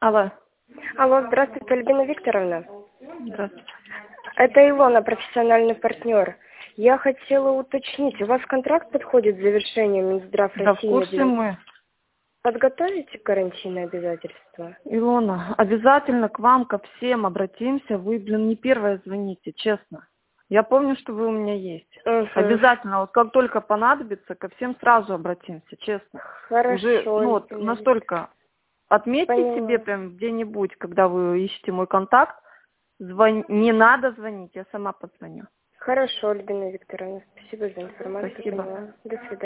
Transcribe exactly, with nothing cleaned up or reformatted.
Алло. Алло, здравствуйте, Альбина Викторовна. Здравствуйте. Это Илона, профессиональный партнер. Я хотела уточнить, у вас контракт подходит к завершению, Минздрав Да, в России? курсе мы. Подготовите карантинные обязательства? Илона, обязательно к вам, ко всем обратимся. Вы, блин, не первая звоните, честно. Я помню, что вы у меня есть. Угу. Обязательно, вот как только понадобится, ко всем сразу обратимся, честно. Хорошо. Уже, ну вот, настолько отметьте Поняла. себе прям где-нибудь, когда вы ищете мой контакт, звон... не надо звонить, я сама позвоню. Хорошо, Альбина Викторовна, спасибо за информацию. Спасибо. Поняла. До свидания.